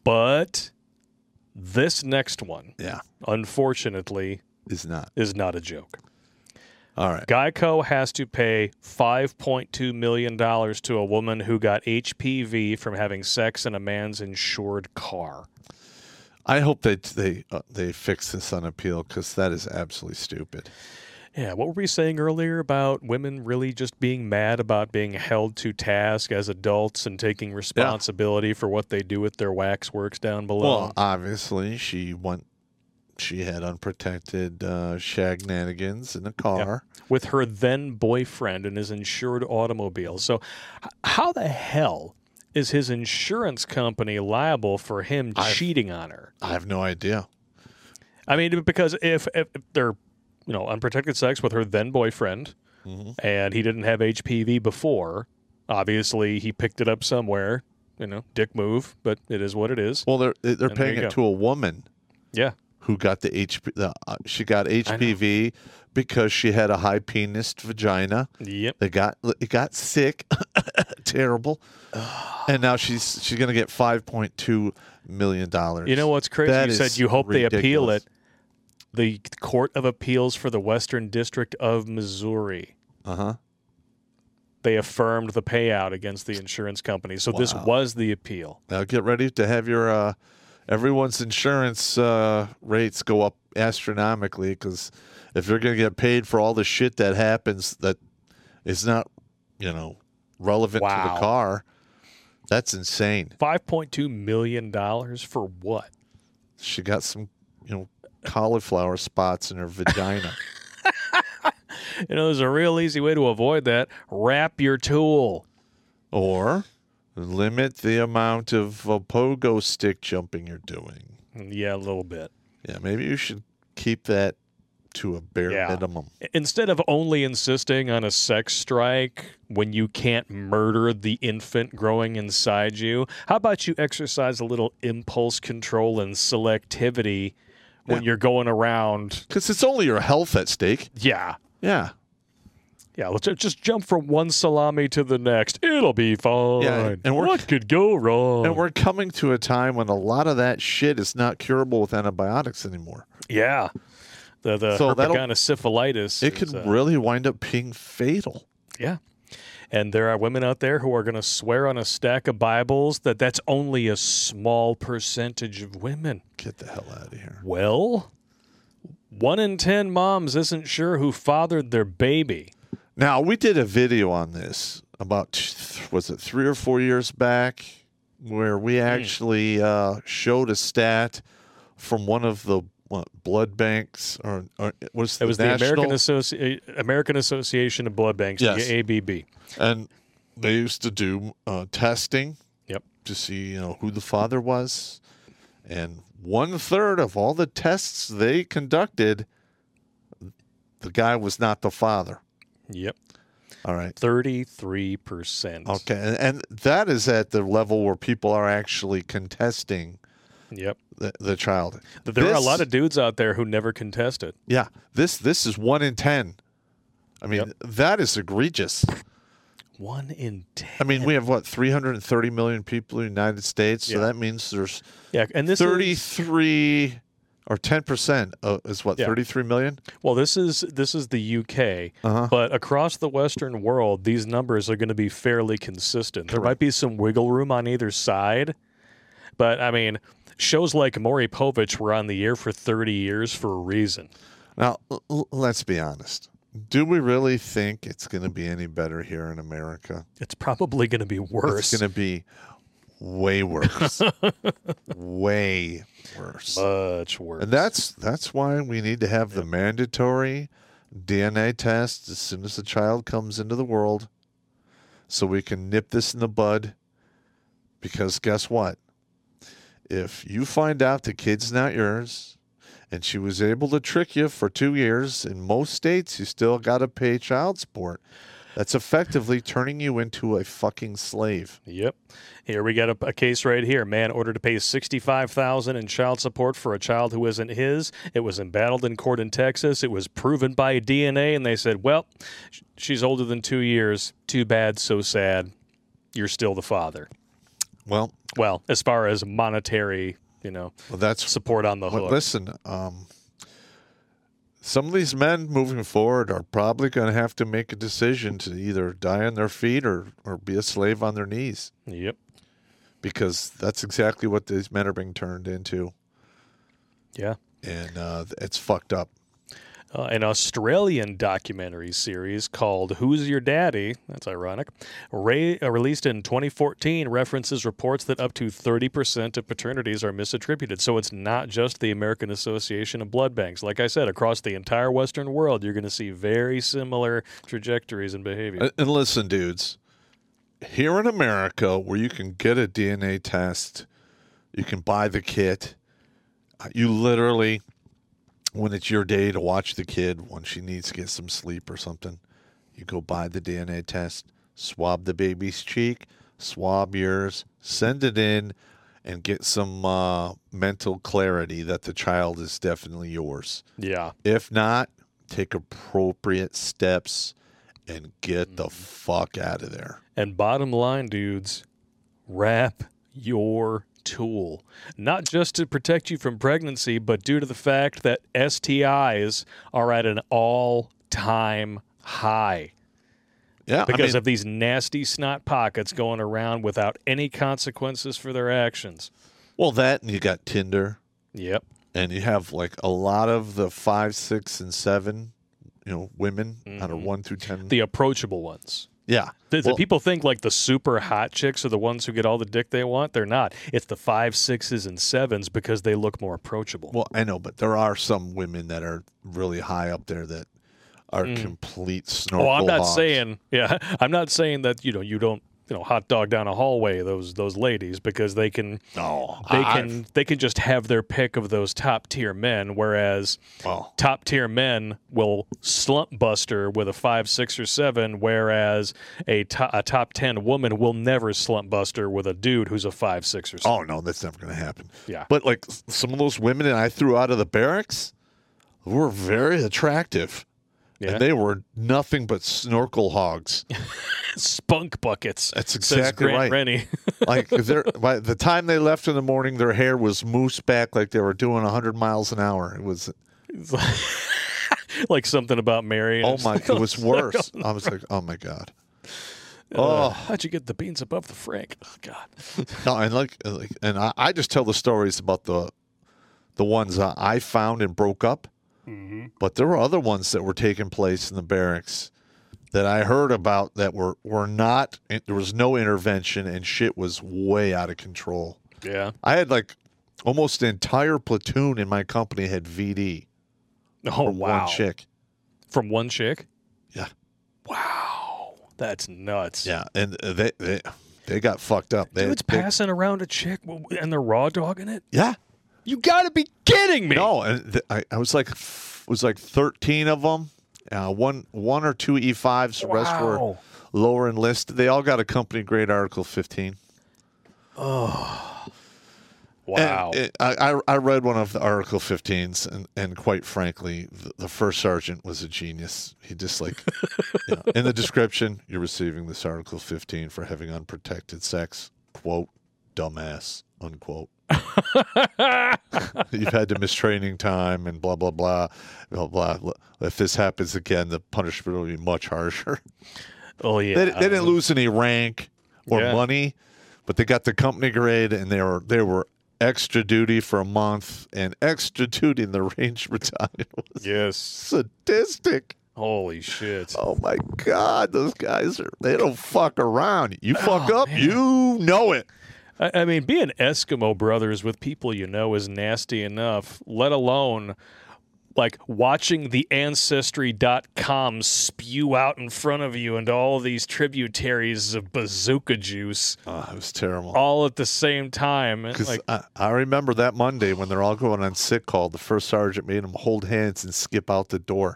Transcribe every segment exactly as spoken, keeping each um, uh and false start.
But this next one, Yeah. unfortunately, Is not. is not a joke. All right. Geico has to pay five point two million dollars to a woman who got H P V from having sex in a man's insured car. I hope they they uh, they fix this on appeal because that is absolutely stupid. Yeah, what were we saying earlier about women really just being mad about being held to task as adults and taking responsibility yeah. for what they do with their waxworks down below? Well, obviously, she went. She had unprotected uh, shagnanigans in the car. Yeah. With her then boyfriend in his insured automobile. So h- how the hell is his insurance company liable for him I've, cheating on her? I have no idea. I mean, because if, if they're, you know, unprotected sex with her then boyfriend mm-hmm. and he didn't have H P V before, obviously he picked it up somewhere, you know, dick move, but it is what it is. Well, they're, they're paying it go. to a woman. Yeah. Who got the H P V? The, uh, she got H P V because she had a high penis vagina. Yep. They got it got sick, terrible, and now she's she's gonna get five point two million dollars. You know what's crazy? That you said you hope ridiculous. They appeal it. The Court of Appeals for the Western District of Missouri. Uh huh. They affirmed the payout against the insurance company. So wow. This was the appeal. Now get ready to have your. Uh, Everyone's insurance uh, rates go up astronomically because if you're going to get paid for all the shit that happens that is not, you know, relevant wow. to the car, that's insane. five point two million dollars for what? She got some, you know, cauliflower spots in her vagina. You know, there's a real easy way to avoid that. Wrap your tool. Or... limit the amount of uh, pogo stick jumping you're doing. Yeah, a little bit. Yeah, maybe you should keep that to a bare yeah. minimum. Instead of only insisting on a sex strike when you can't murder the infant growing inside you, how about you exercise a little impulse control and selectivity when yeah. you're going around? Because it's only your health at stake. Yeah. Yeah. Yeah, let's just jump from one salami to the next. It'll be fine. Yeah, and we're, what could go wrong? And we're coming to a time when a lot of that shit is not curable with antibiotics anymore. Yeah. The the so herpetogonosyphilitis. It could uh, really wind up being fatal. Yeah. And there are women out there who are going to swear on a stack of Bibles that that's only a small percentage of women. Get the hell out of here. Well, one in ten moms isn't sure who fathered their baby. Now, we did a video on this about, was it three or four years back, where we actually mm. uh, showed a stat from one of the what, blood banks, or, or was it was the American, Associ- American Association of Blood Banks, yes. the A B B. And they used to do uh, testing yep. to see you know who the father was. And one third of all the tests they conducted, the guy was not the father. Yep. All right. thirty-three percent. Okay. And, and that is at the level where people are actually contesting yep. the, the child. There this, are a lot of dudes out there who never contest it. Yeah. This this is one in ten. I mean, yep. that is egregious. One in ten. I mean, we have, what, three hundred thirty million people in the United States? So yeah. that means there's yeah, and this thirty-three... Is, or ten percent uh, is what, yeah. thirty-three million? Well, this is this is the U K, uh-huh. but across the Western world, these numbers are going to be fairly consistent. Correct. There might be some wiggle room on either side, but, I mean, shows like Maury Povich were on the air for thirty years for a reason. Now, l- let's be honest. Do we really think it's going to be any better here in America? It's probably going to be worse. It's going to be way worse. Way worse. Much worse. And that's that's why we need to have yep. the mandatory D N A test as soon as the child comes into the world so we can nip this in the bud. Because guess what? If you find out the kid's not yours and she was able to trick you for two years, in most states you still got to pay child support. That's effectively turning you into a fucking slave. Yep. Here we got a, a case right here. Man ordered to pay sixty-five thousand dollars in child support for a child who isn't his. It was embattled in court in Texas. It was proven by D N A, and they said, well, sh- she's older than two years. Too bad, so sad. You're still the father. Well, Well, as far as monetary, you know, well that's support on the well, hook. listen. Um, some of these men moving forward are probably going to have to make a decision to either die on their feet or or be a slave on their knees, Yep. because that's exactly what these men are being turned into, Yeah. and uh, it's fucked up. Uh, an Australian documentary series called Who's Your Daddy? That's ironic. Ray, uh, released in twenty fourteen, references reports that up to thirty percent of paternities are misattributed. So it's not just the American Association of Blood Banks. Like I said, across the entire Western world, you're going to see very similar trajectories and behavior. And, and listen, dudes, here in America, where you can get a D N A test, you can buy the kit. uh, You literally, when it's your day to watch the kid, when she needs to get some sleep or something, you go buy the D N A test, swab the baby's cheek, swab yours, send it in, and get some uh, mental clarity that the child is definitely yours. Yeah. If not, take appropriate steps and get the fuck out of there. And bottom line, dudes, wrap your tool. Not just to protect you from pregnancy, but due to the fact that S T Is are at an all-time high. Yeah, Because I mean, of these nasty snot pockets going around without any consequences for their actions. well, that and you got Tinder, Yep. and you have like a lot of the five, six, and seven, you know, women out of one through ten. The approachable ones. yeah, The, the Well, people think like the super hot chicks are the ones who get all the dick they want. They're not. It's the five, sixes, and sevens because they look more approachable. well, I know, but there are some women that are really high up there that are complete snorkel Oh, I'm not hogs. saying, yeah, I'm not saying that you know you don't you know hot dog down a hallway those those ladies because they can No, they I- can they can just have their pick of those top tier men, whereas Well, top tier men will slump buster with a five, six, or seven, whereas a, to- a top ten woman will never slump buster with a dude who's a five, six, or seven. oh no, that's never going to happen. Yeah. But like s- some of those women that I threw out of the barracks were very attractive. Yeah. And they were nothing but snorkel hogs. Spunk buckets. That's says exactly Grant right. Rennie. Like they're, by the time they left in the morning, their hair was moose back like they were doing one hundred miles an hour. It was, It's like, like something about Mary. oh my, it was worse. I was like, oh my God. Oh, Oh, how'd you get the beans above the Frank? Oh, God. no, and like, like and I, I just tell the stories about the, the ones uh, I found and broke up. But there were other ones that were taking place in the barracks that I heard about that were, were not, there was no intervention and shit was way out of control. Yeah. I had like almost the entire platoon in my company had V D Oh, from wow. one chick. From one chick? Yeah. Wow. That's nuts. Yeah. And they, they, they got fucked up. They, Dude's they- passing around a chick and they're raw dogging it? yeah. You gotta be kidding me. No, and th- I, I was like, f- was like thirteen of them. Uh, one, one or two E fives. The rest were Wow. lower enlisted. They all got a company grade Article fifteen. Wow. And it, I, I I read one of the Article fifteens, and, and quite frankly, the, the first sergeant was a genius. He just like, you know, in the description, you're receiving this Article fifteen for having unprotected sex. Quote, dumbass, unquote. You've had to miss training time and blah, blah, blah, blah, blah. If this happens again, the punishment will be much harsher. oh, yeah. They, they didn't lose any rank or Yeah. money, but they got the company grade, and they were they were extra duty for a month, and extra duty in the range battalion was Yes. sadistic. Holy shit. Oh my God, those guys are they don't fuck around. You fuck Oh, up, man. you know it. I, I mean, being Eskimo brothers with people you know is nasty enough, let alone like watching the Ancestry dot com spew out in front of you and all these tributaries of bazooka juice Oh, it was terrible. all at the same time. And, Because like, I, I remember that Monday when they're all going on sick call, the first sergeant made them hold hands and skip out the door.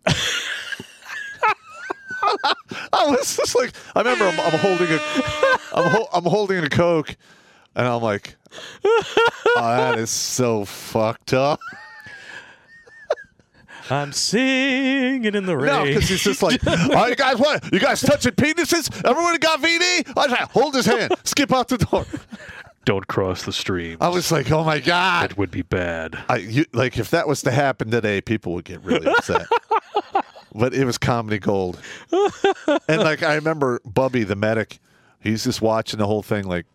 I was just like, I remember I'm, I'm holding a, I'm, ho- I'm holding a Coke, and I'm like, oh, that is so fucked up. I'm singing in the rain. No, because he's just like, oh, you guys, what? You guys touching penises? Everyone got V D? I was like, hold his hand. Skip out the door. Don't cross the stream. I was like, oh my God. It would be bad. I, you, like, if that was to happen today, people would get really upset. But it was comedy gold. And, like, I remember Bubby, the medic, he's just watching the whole thing like,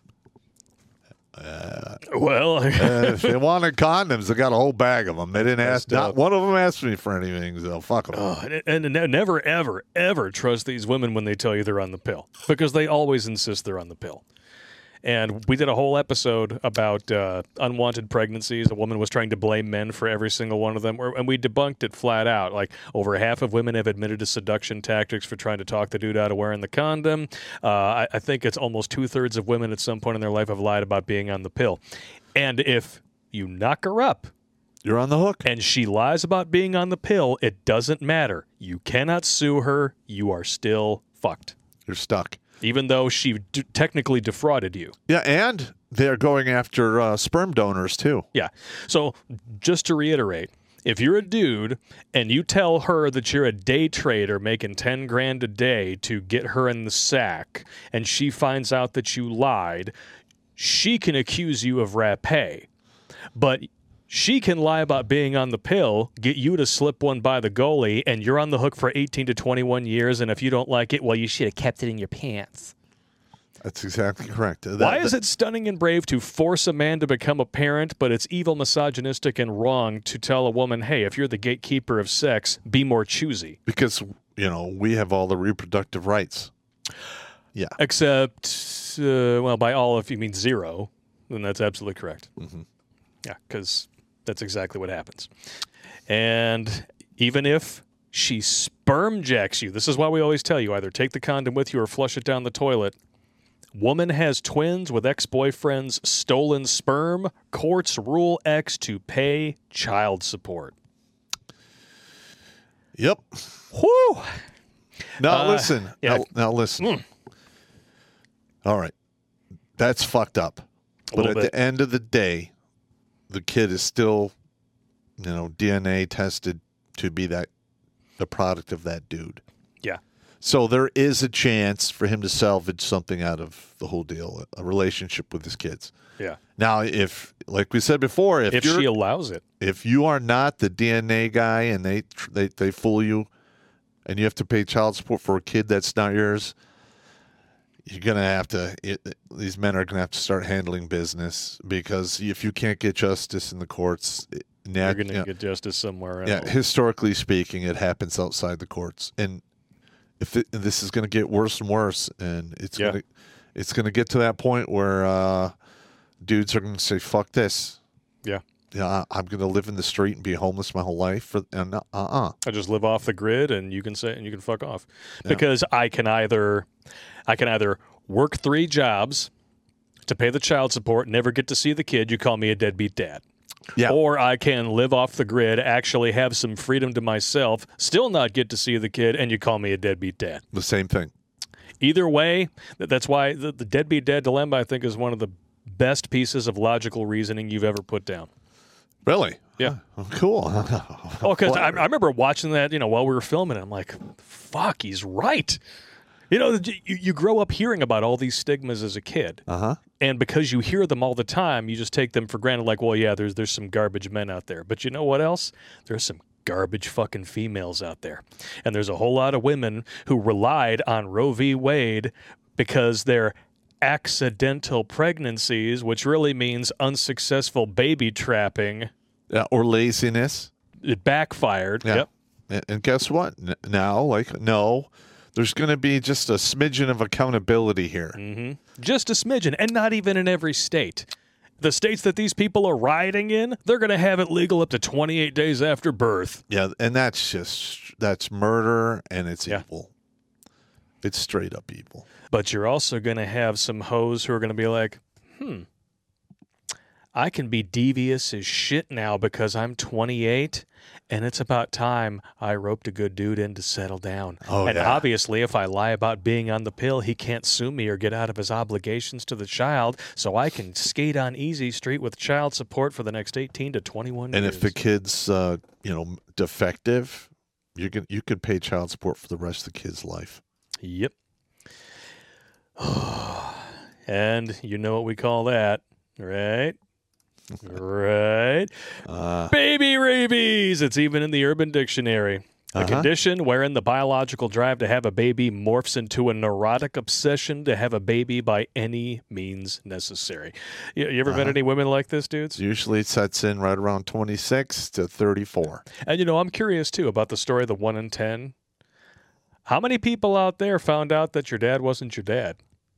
uh, well, uh, if they wanted condoms, they got a whole bag of them. They didn't ask, not one of them asked me for anything, so fuck them. oh, and, and never, ever, ever trust these women when they tell you they're on the pill, because they always insist they're on the pill. And we did a whole episode about uh, unwanted pregnancies. A woman was trying to blame men for every single one of them, and we debunked it flat out. Like, over half of women have admitted to seduction tactics for trying to talk the dude out of wearing the condom. Uh, I, I think it's almost two-thirds of women at some point in their life have lied about being on the pill. And if you knock her up, You're on the hook. and she lies about being on the pill, it doesn't matter. You cannot sue her. You are still fucked. You're stuck. Even though she d- technically defrauded you. Yeah, and they're going after uh, sperm donors, too. Yeah. So just to reiterate, if you're a dude and you tell her that you're a day trader making ten grand a day to get her in the sack, and she finds out that you lied, she can accuse you of rapé. But she can lie about being on the pill, get you to slip one by the goalie, and you're on the hook for eighteen to twenty-one years, and if you don't like it, well, you should have kept it in your pants. That's exactly correct. That, Why is it stunning and brave to force a man to become a parent, but it's evil, misogynistic, and wrong to tell a woman, hey, if you're the gatekeeper of sex, be more choosy? Because, you know, we have all the reproductive rights. Yeah. Except, uh, well, by all, if you mean zero, then that's absolutely correct. Mm-hmm. Yeah, because that's exactly what happens. And even if she sperm jacks you, this is why we always tell you, either take the condom with you or flush it down the toilet. Woman has twins with ex-boyfriend's stolen sperm. Courts rule X to pay child support. Yep. Whew. Now, Uh, listen. yeah. Now, now listen. Mm. All right. That's fucked up. A But little at bit. the end of the day, the kid is still, you know, D N A tested to be that the product of that dude. Yeah. So there is a chance for him to salvage something out of the whole deal, a relationship with his kids. Yeah. Now, if, like we said before, if, If you're, she allows it. if you are not the D N A guy and they, tr- they they fool you, and you have to pay child support for a kid that's not yours, you're gonna have to. It, these men are gonna have to start handling business, because if you can't get justice in the courts, it, now, You're going to you know, get justice somewhere else. yeah, historically speaking, it happens outside the courts, and if it, this is going to get worse and worse, and it's Yeah. going to it's going to get to that point where uh, dudes are going to say, "Fuck this." Yeah. Yeah, I'm going to live in the street and be homeless my whole life. For and uh uh I just live off the grid, and you can say and you can fuck off, because I can either I can either work three jobs to pay the child support, never get to see the kid. You call me a deadbeat dad. yeah, Or I can live off the grid, actually have some freedom to myself, still not get to see the kid, and you call me a deadbeat dad. the same thing. Either way, th- that's why the, the deadbeat dad dilemma, I think, is one of the best pieces of logical reasoning you've ever put down. Really? Yeah. Oh, cool. Oh, because I, I remember watching that, you know, while we were filming it. I'm like, fuck, he's right. You know, you, you grow up hearing about all these stigmas as a kid. Uh huh. And because you hear them all the time, you just take them for granted. Like, well, yeah, there's there's some garbage men out there. But you know what else? There's some garbage fucking females out there. And there's a whole lot of women who relied on Roe v. Wade because they're accidental pregnancies, which really means unsuccessful baby trapping. Yeah, or laziness. It backfired. Yeah. Yep. And, and guess what? N- now, like, no, there's going to be just a smidgen of accountability here. hmm Just a smidgen, and not even in every state. The states that these people are rioting in, they're going to have it legal up to twenty-eight days after birth. Yeah, and that's just that's murder, and it's Yeah. evil. It's straight up evil. But you're also going to have some hoes who are going to be like, hmm, I can be devious as shit now because I'm twenty-eight, and it's about time I roped a good dude in to settle down. Oh, and yeah. obviously, if I lie about being on the pill, he can't sue me or get out of his obligations to the child, so I can skate on easy street with child support for the next eighteen to twenty-one And years. if the kid's, uh, you know, defective, you can you could pay child support for the rest of the kid's life. Yep. And you know what we call that, right? Right. Uh, Baby rabies. It's even in the Urban Dictionary. A Uh-huh. condition wherein the biological drive to have a baby morphs into a neurotic obsession to have a baby by any means necessary. You, you ever met Uh-huh. any women like this, dudes? usually it sets in right around twenty-six to thirty-four. And, you know, I'm curious, too, about the story of the one in ten. How many people out there found out that your dad wasn't your dad?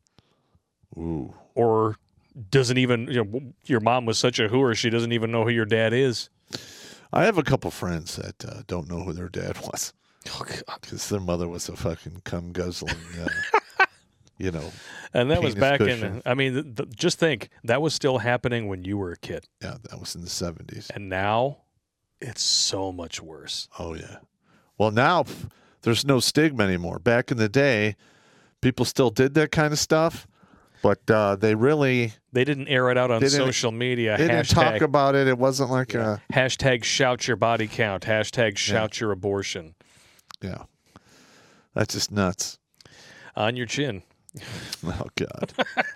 Ooh. Or doesn't even, you know, your mom was such a hooer, she doesn't even know who your dad is? I have a couple friends that uh, don't know who their dad was Oh, God. because their mother was a fucking cum guzzling, uh, you know. And that was Penis back cushion. in, I mean, th- th- just think, that was still happening when you were a kid. Yeah, that was in the seventies. And now it's so much worse. Oh, yeah. Well, now pff, there's no stigma anymore. Back in the day, people still did that kind of stuff, but uh, they really They didn't air it out on They didn't- social media. they didn't hashtag, talk about it. It wasn't like yeah. a, hashtag shout your body count. Hashtag shout your abortion. yeah. That's just nuts. On your chin. Oh, God.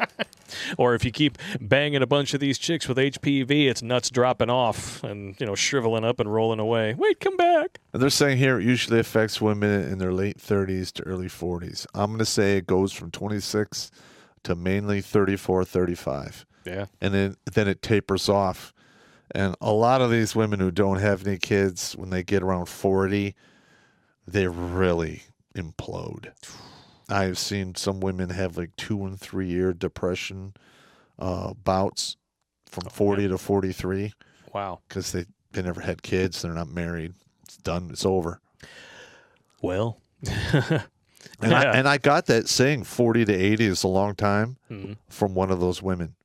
Or if you keep banging a bunch of these chicks with H P V, it's nuts dropping off and, you know, shriveling up and rolling away. Wait, come back. And they're saying here it usually affects women in their late thirties to early forties. I'm going to say it goes from twenty-six to mainly thirty-four, thirty-five. Yeah. And then, then it tapers off. And a lot of these women who don't have any kids, when they get around forty, they really implode. I've seen some women have like two and three year depression uh, bouts from forty to forty-three Wow. because they, they never had kids. They're not married. It's done. It's over. Well. And, Yeah. I, and I got that saying forty to eighty is a long time Mhm. from one of those women.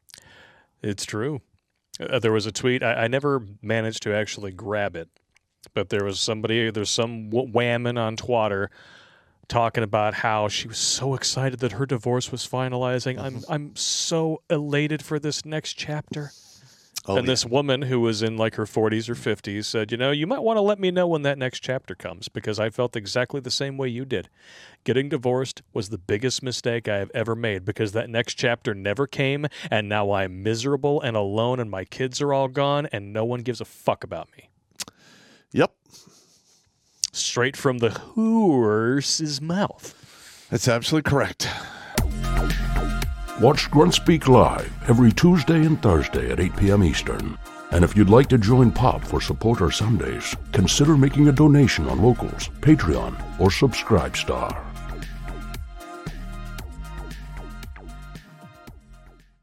It's true. Uh, there was a tweet. I, I never managed to actually grab it, but there was somebody, there's some w- whammon on Twitter talking about how she was so excited that her divorce was finalizing. I'm I'm so elated for this next chapter. Oh, and this woman who was in like her forties or fifties said, you know, you might want to let me know when that next chapter comes because I felt exactly the same way you did. Getting divorced was the biggest mistake I have ever made because that next chapter never came and now I'm miserable and alone and my kids are all gone and no one gives a fuck about me. Yep. Straight from the horse's mouth. That's absolutely correct. Watch Grunt Speak live every Tuesday and Thursday at eight p.m. Eastern. And if you'd like to join Pop for Supporter Sundays, consider making a donation on Locals, Patreon, or Subscribe Star.